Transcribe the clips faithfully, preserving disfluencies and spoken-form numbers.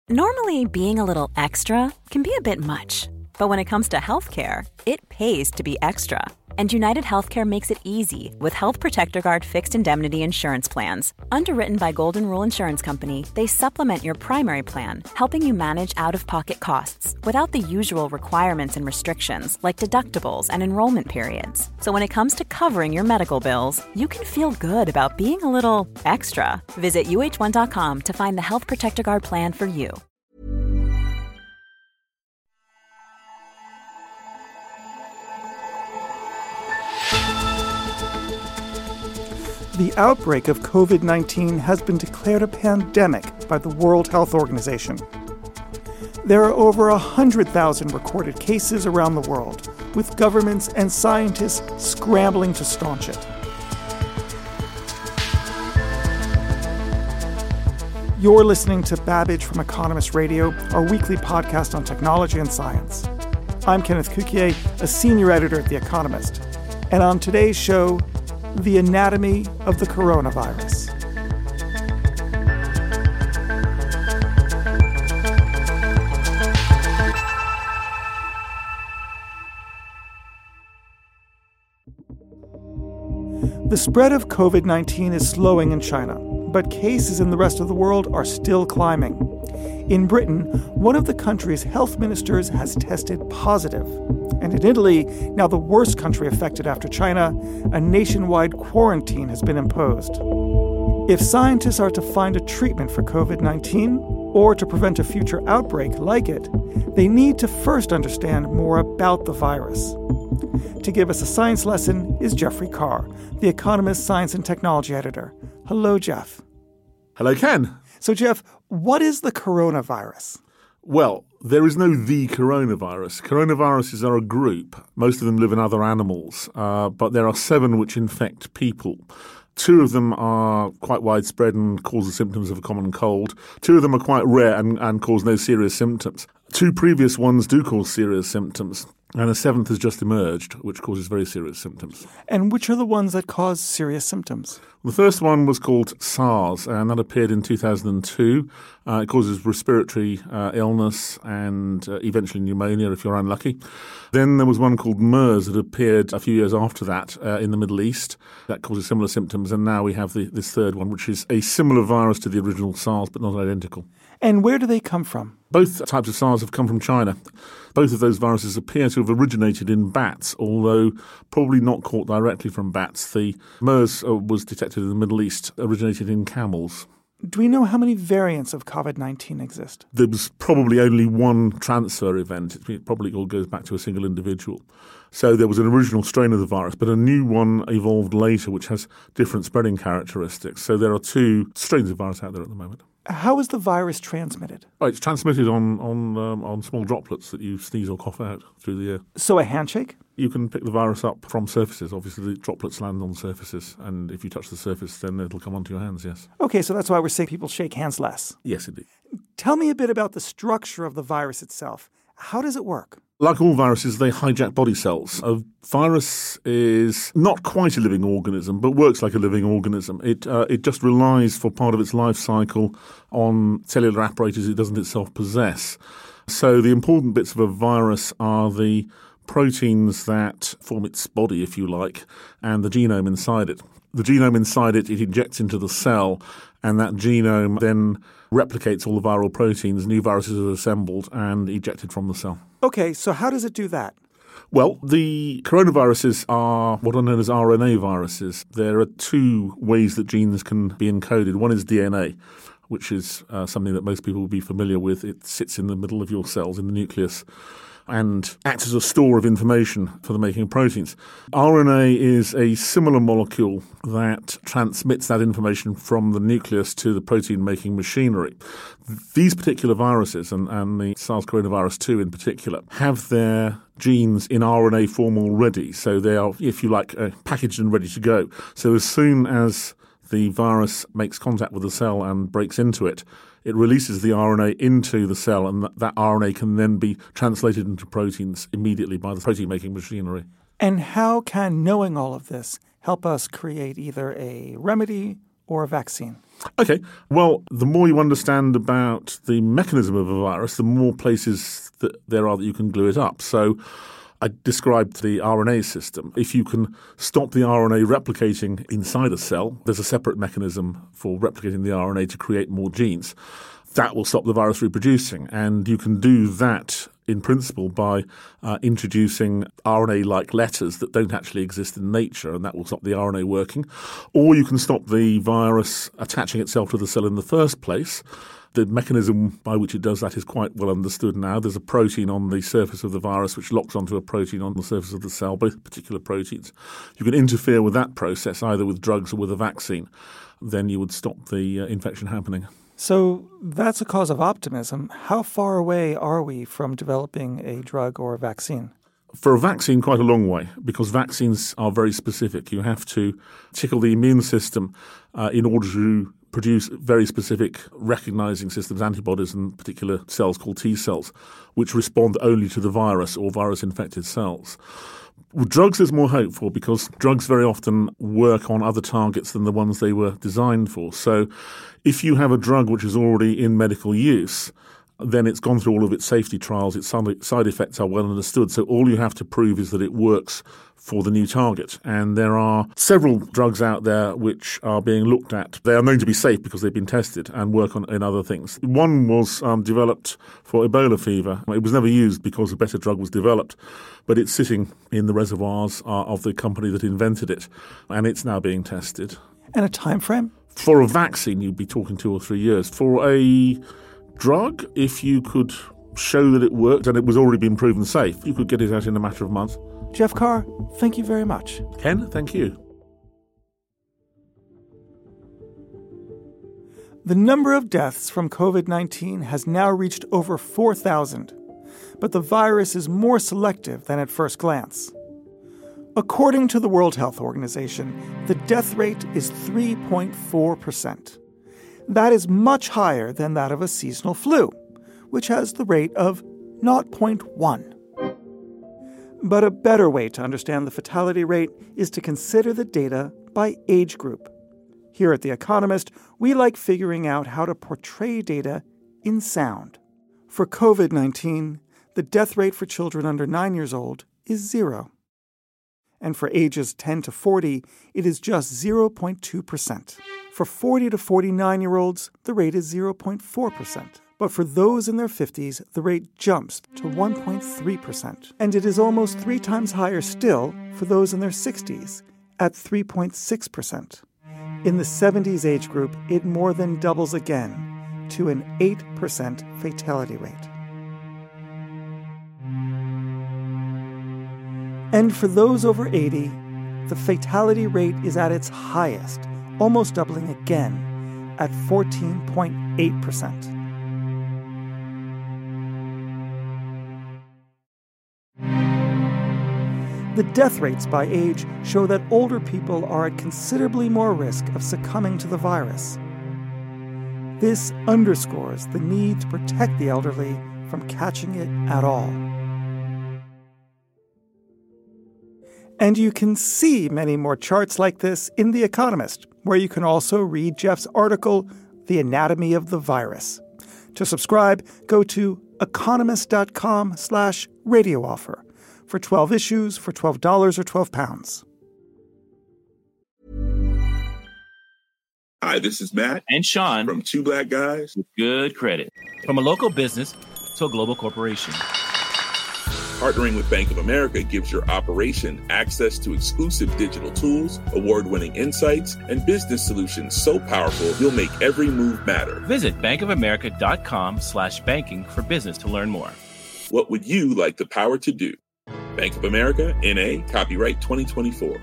Normally, being a little extra can be a bit much, but when it comes to healthcare, it pays to be extra. And United Healthcare makes it easy with Health Protector Guard fixed indemnity insurance plans. Underwritten by Golden Rule Insurance Company, they supplement your primary plan, helping you manage out-of-pocket costs without the usual requirements and restrictions like deductibles and enrollment periods. So when it comes to covering your medical bills, you can feel good about being a little extra. Visit U H one dot com to find the Health Protector Guard plan for you. The outbreak of covid nineteen has been declared a pandemic by the World Health Organization. There are over one hundred thousand recorded cases around the world, with governments and scientists scrambling to staunch it. You're listening to Babbage from Economist Radio, our weekly podcast on technology and science. I'm Kenneth Cukier, a senior editor at The Economist, and on today's show, the anatomy of the coronavirus. The spread of covid nineteen is slowing in China, but cases in the rest of the world are still climbing. In Britain, one of the country's health ministers has tested positive. And in Italy, now the worst country affected after China, a nationwide quarantine has been imposed. If scientists are to find a treatment for covid nineteen, or to prevent a future outbreak like it, they need to first understand more about the virus. To give us a science lesson is Jeffrey Carr, The Economist science and technology editor. Hello, Jeff. Hello, Ken. So, Jeff, what is the coronavirus? Well, there is no the coronavirus. Coronaviruses are a group. Most of them live in other animals, uh, but there are seven which infect people. Two of them are quite widespread and cause the symptoms of a common cold. Two of them are quite rare and, and cause no serious symptoms. Two previous ones do cause serious symptoms, and a seventh has just emerged, which causes very serious symptoms. And which are the ones that cause serious symptoms? The first one was called SARS, and that appeared in two thousand two. Uh, it causes respiratory uh, illness and uh, eventually pneumonia if you're unlucky. Then there was one called MERS that appeared a few years after that uh, in the Middle East. That causes similar symptoms, and now we have the, this third one, which is a similar virus to the original SARS, but not identical. And where do they come from? Both types of SARS have come from China. Both of those viruses appear to have originated in bats, although probably not caught directly from bats. The MERS uh, was detected in the Middle East, originated in camels. Do we know how many variants of covid nineteen exist? There was probably only one transfer event. It probably all goes back to a single individual. So there was an original strain of the virus, but a new one evolved later, which has different spreading characteristics. So there are two strains of virus out there at the moment. How is the virus transmitted? Oh, it's transmitted on on um, on small droplets that you sneeze or cough out through the air. So a handshake? You can pick the virus up from surfaces. Obviously, the droplets land on surfaces, and if you touch the surface, then it'll come onto your hands, yes. Okay, so that's why we're saying people shake hands less. Yes, indeed. Tell me a bit about the structure of the virus itself. How does it work? Like all viruses, they hijack body cells. A virus is not quite a living organism, but works like a living organism. It uh, it just relies for part of its life cycle on cellular apparatus it doesn't itself possess. So the important bits of a virus are the proteins that form its body, if you like, and the genome inside it. The genome inside it, it injects into the cell, and that genome then replicates all the viral proteins. New viruses are assembled and ejected from the cell. Okay, so how does it do that? Well, the coronaviruses are what are known as R N A viruses. There are two ways that genes can be encoded. One is D N A, which is uh, something that most people will be familiar with. It sits in the middle of your cells, in the nucleus, and acts as a store of information for the making of proteins. R N A is a similar molecule that transmits that information from the nucleus to the protein-making machinery. These particular viruses, and, and the SARS coronavirus two in particular, have their genes in R N A form already. So they are, if you like, uh, packaged and ready to go. So as soon as the virus makes contact with the cell and breaks into it, it releases the R N A into the cell, and that, that R N A can then be translated into proteins immediately by the protein-making machinery. And how can knowing all of this help us create either a remedy or a vaccine? Okay. Well, the more you understand about the mechanism of a virus, the more places that there are that you can glue it up. So I described the R N A system. If you can stop the R N A replicating inside a cell, there's a separate mechanism for replicating the R N A to create more genes. That will stop the virus reproducing. And you can do that in principle by uh, introducing R N A-like letters that don't actually exist in nature, and that will stop the R N A working. Or you can stop the virus attaching itself to the cell in the first place. The mechanism by which it does that is quite well understood now. There's a protein on the surface of the virus which locks onto a protein on the surface of the cell, both particular proteins. You can interfere with that process either with drugs or with a vaccine. Then you would stop the uh, infection happening. So that's a cause of optimism. How far away are we from developing a drug or a vaccine? For a vaccine, quite a long way, because vaccines are very specific. You have to tickle the immune system uh, in order to produce very specific recognizing systems, antibodies and particular cells called T cells, which respond only to the virus or virus-infected cells. With drugs, there's more hope for because drugs very often work on other targets than the ones they were designed for. So if you have a drug which is already in medical use, then it's gone through all of its safety trials, its side effects are well understood. So all you have to prove is that it works for the new target. And there are several drugs out there which are being looked at. They are known to be safe because they've been tested and work on in other things. One was um, developed for Ebola fever. It was never used because a better drug was developed, but it's sitting in the reservoirs uh, of the company that invented it, and it's now being tested. And a time frame? For a vaccine, you'd be talking two or three years. For a drug, if you could show that it worked and it was already been proven safe, you could get it out in a matter of months. Jeff Carr, thank you very much. Ken, thank you. The number of deaths from covid nineteen has now reached over four thousand, but the virus is more selective than at first glance. According to the World Health Organization, the death rate is three point four percent. That is much higher than that of a seasonal flu, which has the rate of zero point one. But a better way to understand the fatality rate is to consider the data by age group. Here at The Economist, we like figuring out how to portray data in sound. For covid nineteen, the death rate for children under nine years old is zero. And for ages ten to forty, it is just zero point two percent. For forty to forty-nine-year-olds, the rate is zero point four percent. But for those in their fifties, the rate jumps to one point three percent. And it is almost three times higher still for those in their sixties, at three point six percent. In the seventies age group, it more than doubles again to an eight percent fatality rate. And for those over eighty, the fatality rate is at its highest, almost doubling again at fourteen point eight percent. The death rates by age show that older people are at considerably more risk of succumbing to the virus. This underscores the need to protect the elderly from catching it at all. And you can see many more charts like this in The Economist, where you can also read Jeff's article, The Anatomy of the Virus. To subscribe, go to economist.com slash radio offer for twelve issues for twelve dollars or twelve pounds. Hi, this is Matt and Sean from Two Black Guys with Good Credit. From a local business to a global corporation, partnering with Bank of America gives your operation access to exclusive digital tools, award-winning insights, and business solutions so powerful you'll make every move matter. Visit bankofamerica.com slash banking for business to learn more. What would you like the power to do? Bank of America, N A, copyright twenty twenty-four.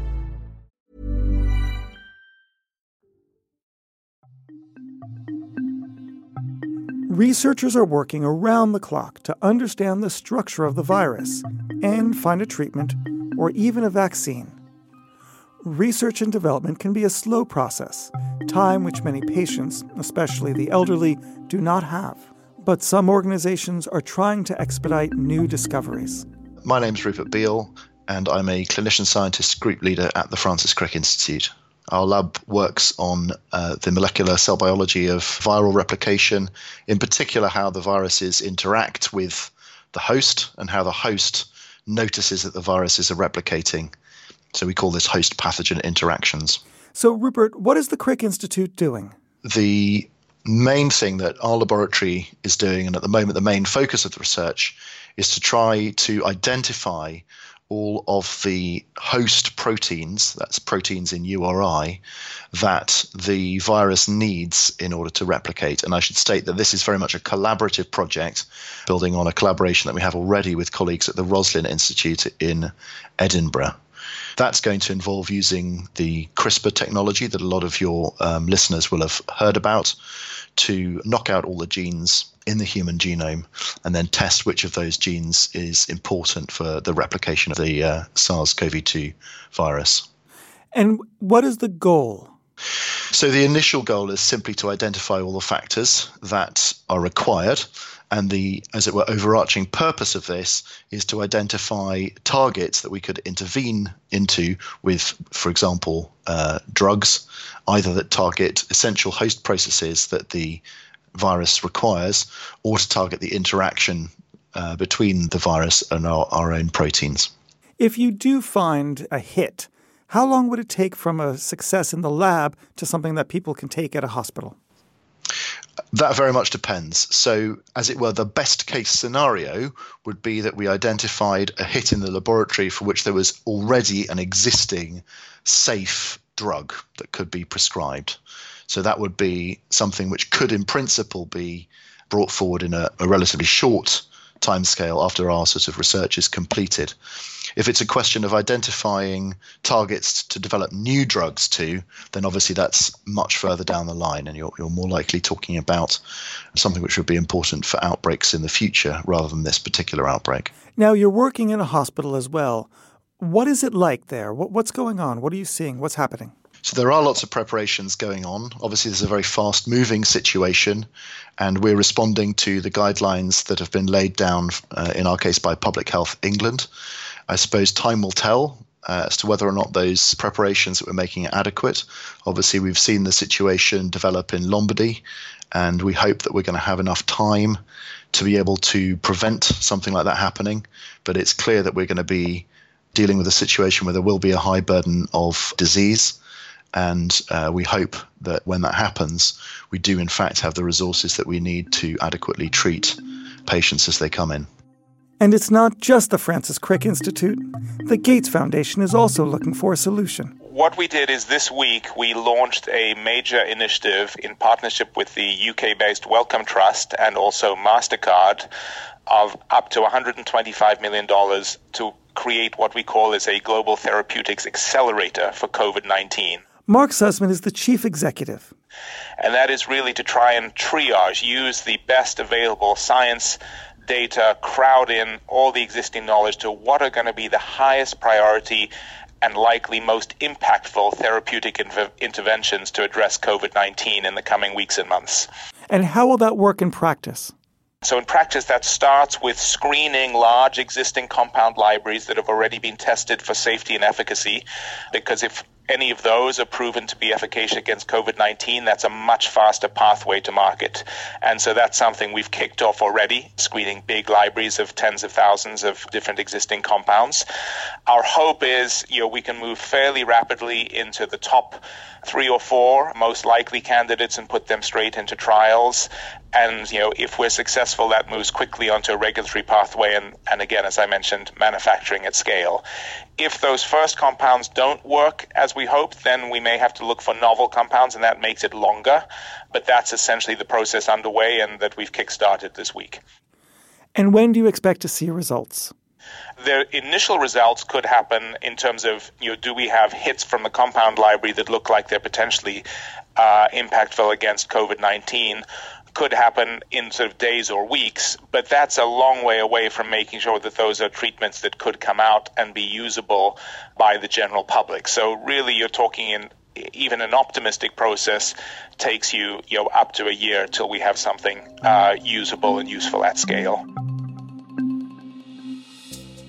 Researchers are working around the clock to understand the structure of the virus and find a treatment or even a vaccine. Research and development can be a slow process, time which many patients, especially the elderly, do not have. But some organizations are trying to expedite new discoveries. My name's Rupert Beale, and I'm a clinician scientist group leader at the Francis Crick Institute. Our lab works on uh, the molecular cell biology of viral replication, in particular how the viruses interact with the host and how the host notices that the viruses are replicating. So we call this host pathogen interactions. So, Rupert, what is the Crick Institute doing? The main thing that our laboratory is doing, and at the moment the main focus of the research, is to try to identify all of the host proteins, that's proteins in U R I, that the virus needs in order to replicate. And I should state that this is very much a collaborative project, building on a collaboration that we have already with colleagues at the Roslin Institute in Edinburgh. That's going to involve using the CRISPR technology that a lot of your um, listeners will have heard about to knock out all the genes in the human genome and then test which of those genes is important for the replication of the uh, SARS-C o V two virus. And what is the goal? So the initial goal is simply to identify all the factors that are required. And the, as it were, overarching purpose of this is to identify targets that we could intervene into with, for example, uh, drugs, either that target essential host processes that the virus requires, or to target the interaction uh, between the virus and our, our own proteins. If you do find a hit, how long would it take from a success in the lab to something that people can take at a hospital? That very much depends. So, as it were, the best case scenario would be that we identified a hit in the laboratory for which there was already an existing safe drug that could be prescribed. So that would be something which could, in principle, be brought forward in a, a relatively short timescale after our sort of research is completed. If it's a question of identifying targets to develop new drugs to, then obviously that's much further down the line, and you're, you're more likely talking about something which would be important for outbreaks in the future rather than this particular outbreak. Now, you're working in a hospital as well. What is it like there? What, what's going on? What are you seeing? What's happening? So there are lots of preparations going on. Obviously, there's a very fast-moving situation, and we're responding to the guidelines that have been laid down, uh, in our case, by Public Health England. I suppose time will tell uh, as to whether or not those preparations that we're making are adequate. Obviously, we've seen the situation develop in Lombardy, and we hope that we're going to have enough time to be able to prevent something like that happening. But it's clear that we're going to be dealing with a situation where there will be a high burden of disease. And uh, we hope that when that happens, we do in fact have the resources that we need to adequately treat patients as they come in. And it's not just the Francis Crick Institute. The Gates Foundation is also looking for a solution. What we did is this week we launched a major initiative in partnership with the U K-based Wellcome Trust and also MasterCard of up to one hundred twenty-five million dollars to create what we call as a global therapeutics accelerator for COVID nineteen. Mark Sussman is the chief executive. And that is really to try and triage, use the best available science data, crowd in all the existing knowledge to what are going to be the highest priority and likely most impactful therapeutic inv- interventions to address COVID nineteen in the coming weeks and months. And how will that work in practice? So in practice, that starts with screening large existing compound libraries that have already been tested for safety and efficacy, because if any of those are proven to be efficacious against COVID nineteen, that's a much faster pathway to market. And so that's something we've kicked off already, screening big libraries of tens of thousands of different existing compounds. Our hope is, you know, we can move fairly rapidly into the top three or four most likely candidates and put them straight into trials. And, you know, if we're successful, that moves quickly onto a regulatory pathway and, and again, as I mentioned, manufacturing at scale. If those first compounds don't work as we hope, then we may have to look for novel compounds, and that makes it longer. But that's essentially the process underway and that we've kickstarted this week. And when do you expect to see results? The initial results could happen in terms of, you know, do we have hits from the compound library that look like they're potentially uh, impactful against COVID nineteen? Could happen in sort of days or weeks, but that's a long way away from making sure that those are treatments that could come out and be usable by the general public. So really you're talking in even an optimistic process takes you, you know, up to a year till we have something uh, usable and useful at scale.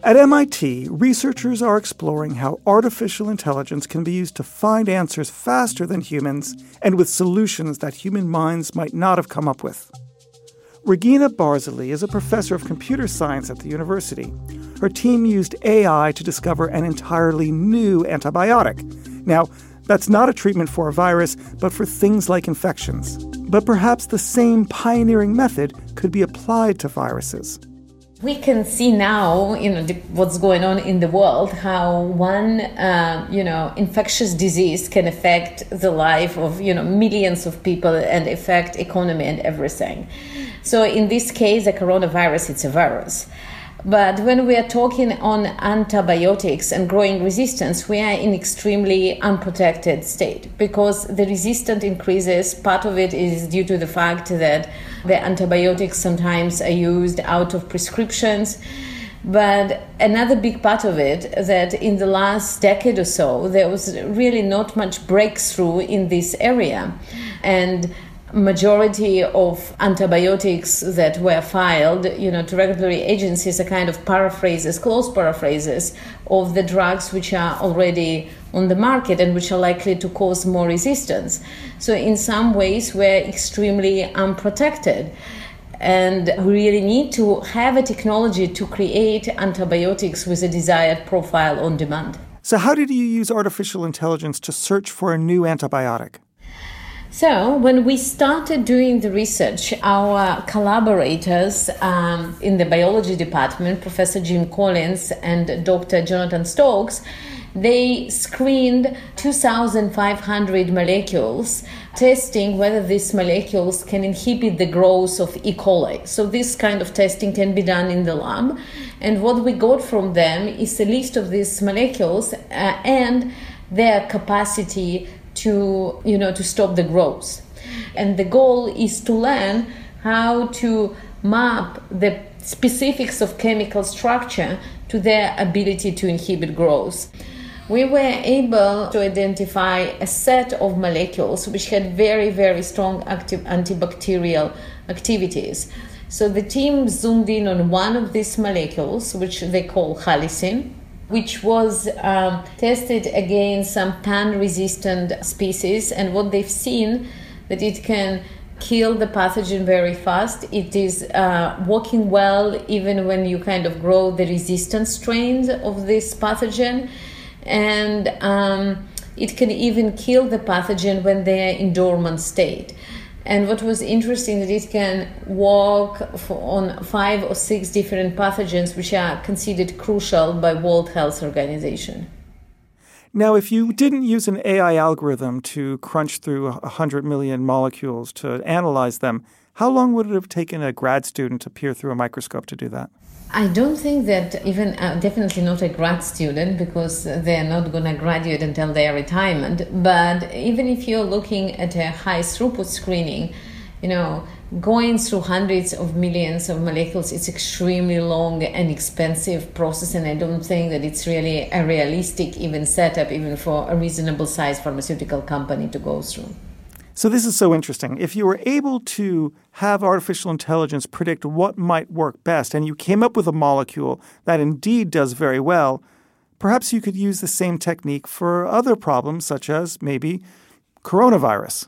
At M I T, researchers are exploring how artificial intelligence can be used to find answers faster than humans and with solutions that human minds might not have come up with. Regina Barzilay is a professor of computer science at the university. Her team used A I to discover an entirely new antibiotic. Now, that's not a treatment for a virus, but for things like infections. But perhaps the same pioneering method could be applied to viruses. We can see now, you know, the, what's going on in the world, how one, uh, you know, infectious disease can affect the life of, you know, millions of people and affect economy and everything. So in this case, the coronavirus, it's a virus. But when we are talking on antibiotics and growing resistance, we are in extremely unprotected state because the resistance increases. Part of it is due to the fact that the antibiotics sometimes are used out of prescriptions. But another big part of it that in the last decade or so, there was really not much breakthrough in this area. And majority of antibiotics that were filed, you know, to regulatory agencies are kind of paraphrases, close paraphrases of the drugs which are already on the market and which are likely to cause more resistance. So in some ways, we're extremely unprotected. And we really need to have a technology to create antibiotics with a desired profile on demand. So how did you use artificial intelligence to search for a new antibiotic? So when we started doing the research, our collaborators um, in the biology department, Professor Jim Collins and Doctor Jonathan Stokes, they screened two thousand five hundred molecules, testing whether these molecules can inhibit the growth of E. coli. So this kind of testing can be done in the lab. And what we got from them is a list of these molecules uh, and their capacity to, you know, to stop the growth. And the goal is to learn how to map the specifics of chemical structure to their ability to inhibit growth. We were able to identify a set of molecules which had very, very strong active antibacterial activities. So the team zoomed in on one of these molecules, which they call halicin, which was um, tested against some pan-resistant species. And what they've seen, that it can kill the pathogen very fast. It is uh, working well even when you kind of grow the resistant strains of this pathogen. And um, it can even kill the pathogen when they are in dormant state. And what was interesting that it can work for, on five or six different pathogens which are considered crucial by World Health Organization. Now, if you didn't use an A I algorithm to crunch through one hundred million molecules to analyze them, how long would it have taken a grad student to peer through a microscope to do that? I don't think that even, uh, definitely not a grad student, because they're not going to graduate until their retirement. But even if you're looking at a high throughput screening, you know, going through hundreds of millions of molecules, it's extremely long and expensive process. And I don't think that it's really a realistic even setup, even for a reasonable sized pharmaceutical company to go through. So this is so interesting. If you were able to have artificial intelligence predict what might work best, and you came up with a molecule that indeed does very well, perhaps you could use the same technique for other problems, such as maybe coronavirus.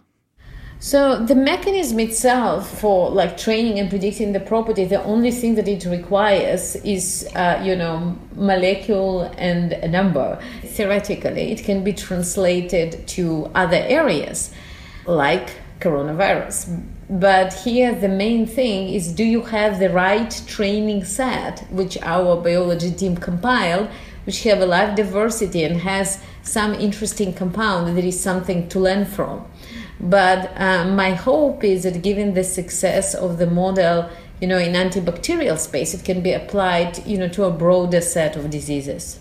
So the mechanism itself for like training and predicting the property, the only thing that it requires is, uh, you know, molecule and a number. Theoretically, it can be translated to other areas, like coronavirus. But here the main thing is, do you have the right training set, which our biology team compiled, which have a live diversity and has some interesting compound, there is something to learn from. But uh, my hope is that given the success of the model, you know, in antibacterial space, it can be applied, you know, to a broader set of diseases.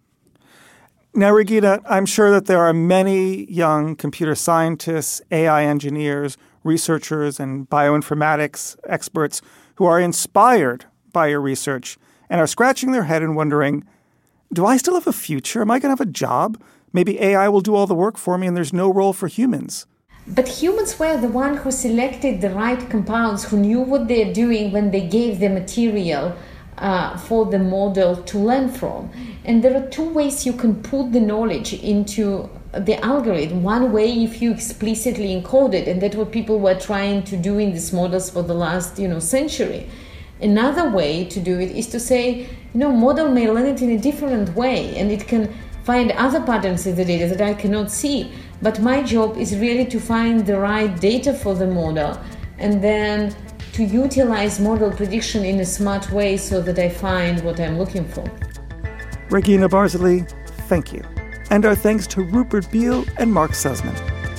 Now, Regina, I'm sure that there are many young computer scientists, A I engineers, researchers, and bioinformatics experts who are inspired by your research and are scratching their head and wondering, do I still have a future? Am I going to have a job? Maybe A I will do all the work for me and there's no role for humans. But humans were the ones who selected the right compounds, who knew what they're doing when they gave the material uh, for the model to learn from. And there are two ways you can put the knowledge into the algorithm. One way, if you explicitly encode it, and that's what people were trying to do in these models for the last, you know, century. Another way to do it is to say, you know, model may learn it in a different way, and it can find other patterns in the data that I cannot see. But my job is really to find the right data for the model, and then to utilize model prediction in a smart way so that I find what I'm looking for. Regina Barzilay, thank you. And our thanks to Rupert Beale and Mark Sussman.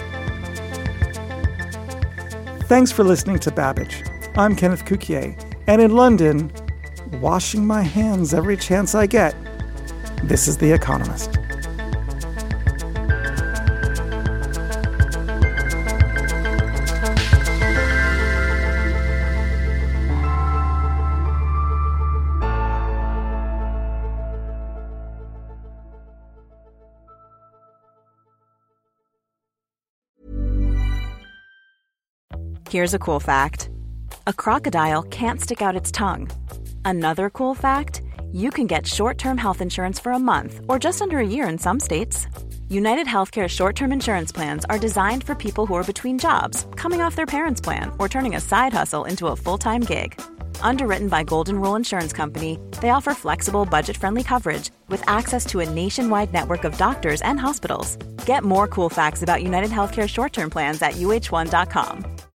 Thanks for listening to Babbage. I'm Kenneth Cukier, and in London, washing my hands every chance I get, this is The Economist. Here's a cool fact. A crocodile can't stick out its tongue. Another cool fact, you can get short-term health insurance for a month or just under a year in some states. United Healthcare short-term insurance plans are designed for people who are between jobs, coming off their parents' plan, or turning a side hustle into a full-time gig. Underwritten by Golden Rule Insurance Company, they offer flexible, budget-friendly coverage with access to a nationwide network of doctors and hospitals. Get more cool facts about United Healthcare short-term plans at U H one dot com.